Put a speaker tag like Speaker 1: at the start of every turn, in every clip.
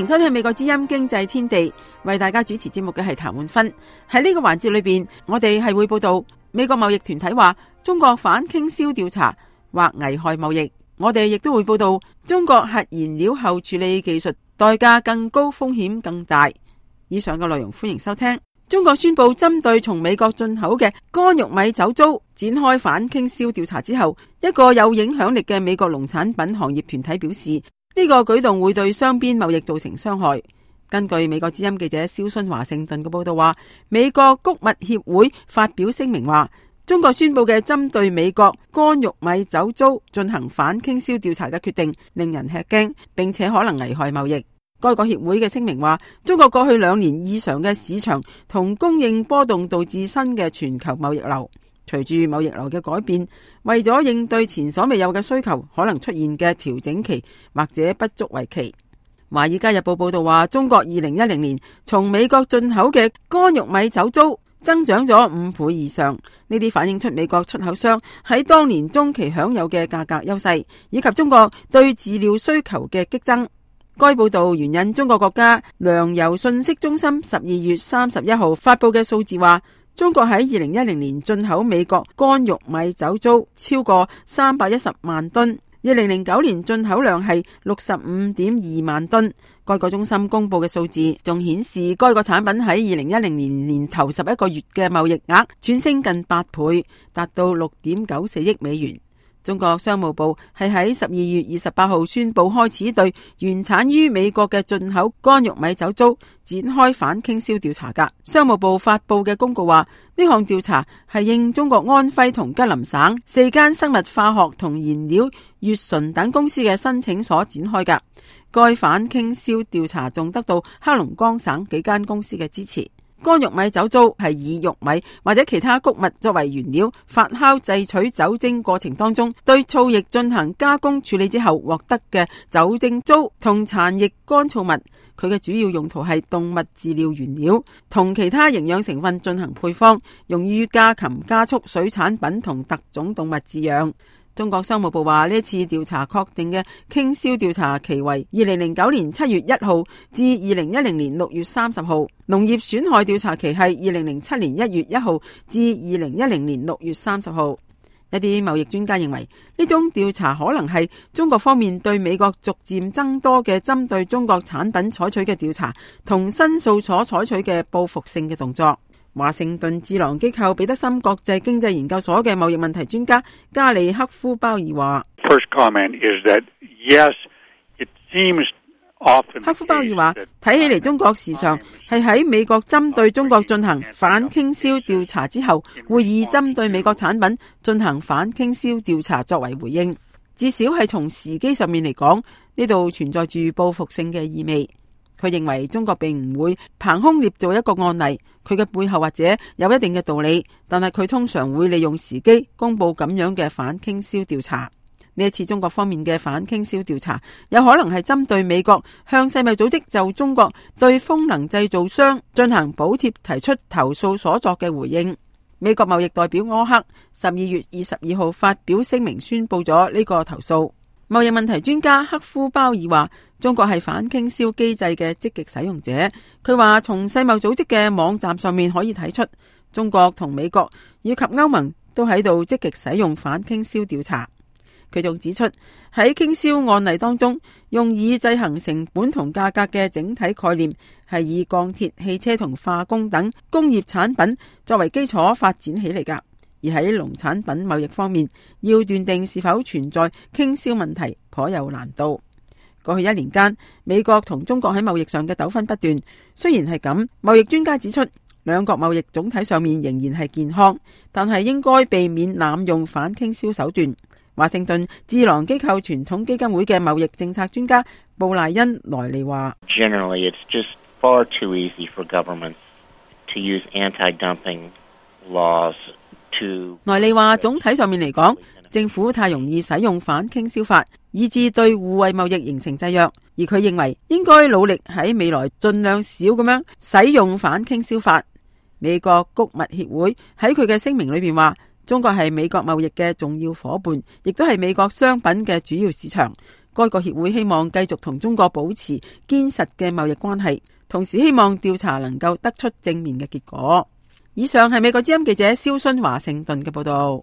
Speaker 1: 收聽美國之音經濟天地，為大家主持節目嘅係譚煥芬。喺呢個環節裏邊，我哋係會報道美國貿易團體話中國反傾銷調查或危害貿易。我哋亦都會報道中國核燃料後處理技術代價更高，風險更大。以上嘅內容歡迎收聽。中國宣布針對從美國進口嘅乾玉米酒糟展開反傾銷調查之後，一個有影響力嘅美國農產品行業團體表示，呢個舉動會對雙邊貿易造成傷害。根據美國之音記者蕭순華盛頓嘅報道話，美國穀物協會發表聲明話，中國宣布嘅針對美國乾玉米酒糟進行反傾銷調查嘅決定令人吃驚，並且可能危害貿易。該國協會嘅聲明話，中國過去2年異常嘅市場同供應波動導致新嘅全球貿易流。隨住貿易流嘅改變，為咗應對前所未有嘅需求，可能出現嘅調整期或者不足為奇。華爾街日報報道話，中國2010年從美國進口嘅乾玉米酒糟增長咗5倍以上，呢啲反映出美國出口商喺當年中期享有嘅價格優勢，以及中國對飼料需求嘅激增。該報道援引中國國家糧油信息中心12月31號發佈嘅數字話，中國喺2010年進口美國乾玉米酒糟超過310萬噸，2009年進口量係65.2萬噸。該個中心公布嘅數字仲顯示，該個產品喺2010年年頭11個月嘅貿易額轉升近8倍，達到6.94億美元。中國商務部係喺12月28號宣布開始對原產於美國嘅進口乾玉米酒糟展開反傾銷調查㗎。商務部發佈嘅公告話，呢項調查係應中國安徽同吉林省4間生物化學同燃料乙醇等公司嘅申請所展開㗎。該反傾銷調查仲得到黑龍江省幾間公司嘅支持。乾玉米酒糟係以玉米或者其他穀物作為原料發酵製取酒精過程當中，對醋液進行加工處理之後獲得嘅酒精糟同殘液乾燥物。佢嘅主要用途係動物飼料原料，同其他營養成分進行配方，用於家禽、家畜、水產品同特種動物飼養。中國商務部話，呢次調查確定嘅傾銷調查期為2009年7月1號至2010年6月30號，農業損害調查期係2007年1月1號至2010年6月30號。一啲貿易專家認為，呢種調查可能係中國方面對美國逐漸增多嘅針對中國產品採取嘅調查同申訴所採取嘅報復性嘅動作。華盛頓智囊機構彼得森國際經濟研究所嘅貿易問題專家加里克夫鮑爾話，克夫鮑爾話，睇起嚟中國時常係喺美國針對中國進行反傾銷調查之後，會以針對美國產品進行反傾銷調查作為回應。至少係從時機上面嚟講，呢度存在住報復性嘅意味。佢認為中國並唔會憑空捏造一個案例，佢嘅背後或者有一定嘅道理，但係佢通常會利用時機公布咁樣嘅反傾銷調查。呢一次中國方面嘅反傾銷調查，有可能係針對美國向世貿組織就中國對風能製造商進行補貼提出投訴所作嘅回應。美國貿易代表柯克12月22號發表聲明宣布咗呢個投訴。貿易問題專家克夫鮑爾話，中國係反傾銷機制嘅積極使用者。佢話從世貿組織嘅網站上面可以睇出，中國同美國以及歐盟都喺度積極使用反傾銷調查。佢仲指出，喺傾銷案例當中，用以制衡成本同價格嘅整體概念係以鋼鐵、汽車同化工等工業產品作為基礎發展起嚟㗎。而喺農產品貿易方面，要斷定是否存在傾銷問題頗有難度。過去1年間，美國同中國喺貿易上嘅糾紛不斷。雖然係咁，貿易專家指出，兩國貿易總體上面仍然係健康，但係應該避免濫用反傾銷手段。華盛頓智囊機構傳統基金會嘅貿易政策專家布賴恩萊利話
Speaker 2: ：Generally, it's just far too easy for governments to use anti-dumping laws.
Speaker 1: 萊利話，總體上面嚟講，政府太容易使用反傾銷法，以致對互惠貿易形成制約。而佢認為應該努力喺未來盡量少咁樣使用反傾銷法。美國穀物協會喺佢嘅聲明裏邊話，中國係美國貿易嘅重要夥伴，亦都係美國商品嘅主要市場。 該個協會希望繼續同中國保持堅實嘅貿易關係，同時希望調查能夠得出正面嘅結果。以上係美國之音記者蕭薰華盛頓嘅報道。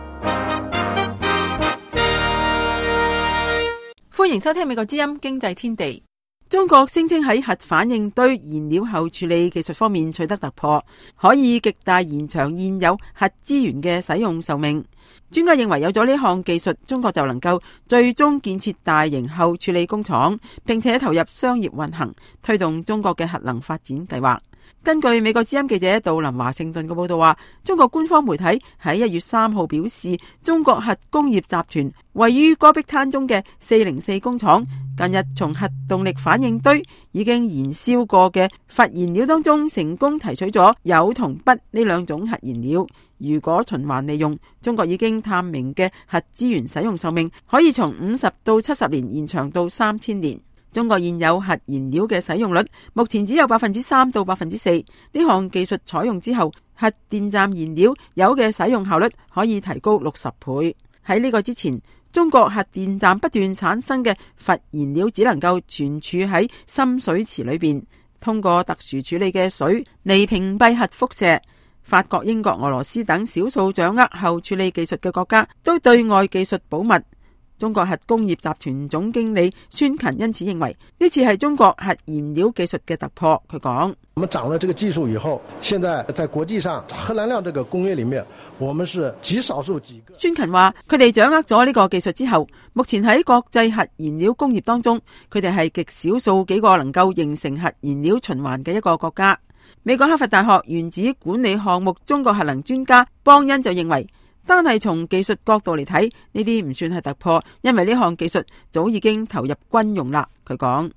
Speaker 1: 歡迎收聽美國之音經濟天地。中國聲稱喺核反應堆燃料後處理技術方面取得突破，可以極大延長現有核資源嘅使用壽命。專家認為有咗呢項技術，中國就能夠最終建設大型後處理工廠，並且投入商業運行，推動中國嘅核能發展計劃。根據美國之音記者杜林華盛頓嘅報道話，中國官方媒體喺1月3號表示，中國核工業集團位於戈壁灘中嘅404工廠，近日從核動力反應堆已經燃燒過嘅核燃料當中成功提取咗鈾同鈈呢兩種核燃料。如果循環利用，中國已經探明嘅核資源使用壽命可以從50到70年延長到3000年。中國現有核燃料嘅使用率目前只有3%到4%，呢項技術採用之後，核電站燃料鈾嘅使用效率可以提高60倍。喺呢個之前，中國核電站不斷產生嘅核燃料只能夠存儲喺深水池裏邊，通過特殊處理嘅水嚟屏蔽核輻射。法國、英國、俄羅斯等少數掌握後處理技術嘅國家都對外技術保密。中國核工業集團總經理孫勤因此認為，呢次係中國核燃料技術嘅突破。佢講：
Speaker 3: 我們掌握這個技術以後，現在在國際上核燃料這個工業裏面，我們是極少數幾個。
Speaker 1: 孫勤話：佢哋掌握咗呢個技術之後，目前喺國際核燃料工業當中，佢哋係極少數幾個能夠形成核燃料循環嘅一個國家。美國哈佛大學原子管理項目中國核能專家邦恩就認為，單係從技術角度嚟睇，呢啲唔算係突破，因為呢項技術早已經投入軍用啦。佢講：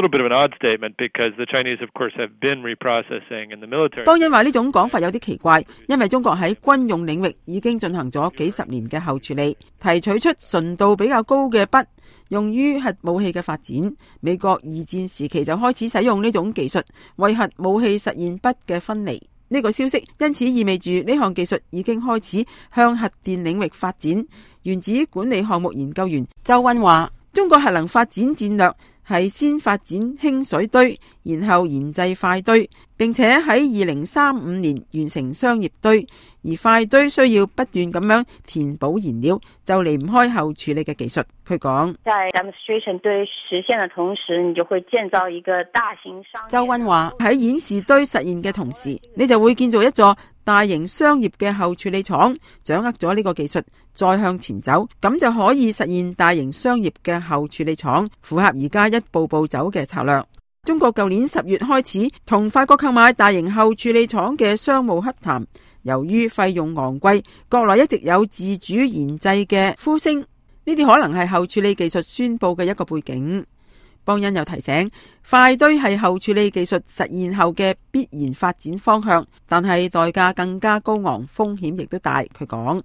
Speaker 1: 邦恩話呢種講法有啲奇怪，因為中國喺軍用領域已經進行咗幾十年嘅後處理，提取出純度比較高嘅鈈，用於核武器嘅發展。美國二戰時期就開始使用呢種技術，為核武器實現鈈嘅分離。呢個消息因此意味住呢項技術已經開始向核電領域發展。原子管理項目研究員周溫話：中國核能發展戰略係先發展輕水堆，然後研製快堆，並且喺2035年完成商業堆。而快堆需要不斷咁樣填補燃料，就離唔開後處理嘅技術。佢講：
Speaker 4: 在 demonstration 堆實現嘅同時，你就會建造一個大型商業。
Speaker 1: 周溫話：喺演示堆實現嘅同時，你就會建造一座大型商業嘅後處理廠。掌握咗呢個技術，再向前走，咁就可以實現大型商業嘅後處理廠，符合而家一步步走嘅策略。中國舊年10月開始同法國購買大型後處理廠嘅商務洽談。由於費用昂貴，國內一直有自主研製嘅呼聲，呢啲可能係後處理技術宣佈嘅一個背景。邦恩又提醒，快堆係後處理技術實現後嘅必然發展方向，但係代價更加高昂，風險亦都大。佢講：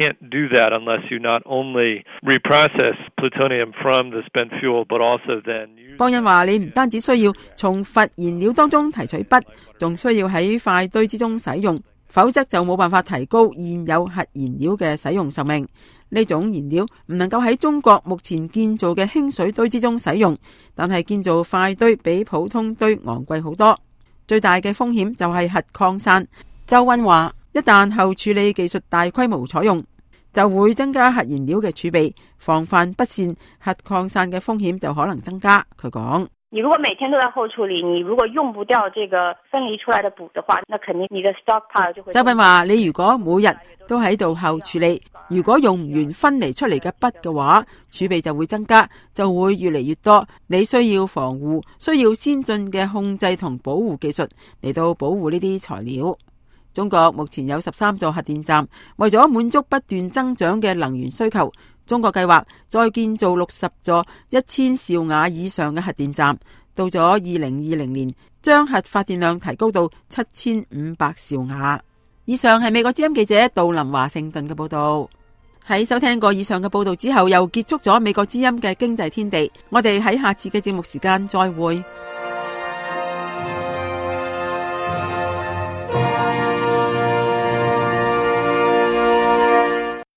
Speaker 1: 邦恩話：你唔單止需要從核燃料當中提取鈈，仲需要喺快堆之中使用。否則就冇辦法提高現有核燃料嘅使用壽命。呢種燃料唔能夠喺中國目前建造嘅輕水堆之中使用，但係建造快堆比普通堆昂貴好多。最大嘅風險就係核擴散。周溫話：一旦後處理技術大規模採用，就會增加核燃料嘅儲備，防範不善核擴散嘅風險就可能增加。佢講：
Speaker 4: 你如果每天都在後處理，你如果用不掉這個分離出來的鈈的話，那肯定你的 stockpile 就會。周斌話：你如果每日都喺度後處理，如果用唔完分離出嚟嘅鈈嘅話，儲備就會增加，就會越嚟越多。你需要防護，需要先進嘅控制同保護技術嚟到保護呢啲材料。中國目前有13座核電站，為咗滿足不斷增長嘅能源需求，中國計劃再建造60座1000兆瓦以上嘅核電站，到咗2020年，將核發電量提高到7500兆瓦。以上係美國之音記者杜林華盛頓嘅報道。喺收聽過以上嘅報道之後，又結束咗美國之音嘅經濟天地。我哋喺下次嘅節目時間再會。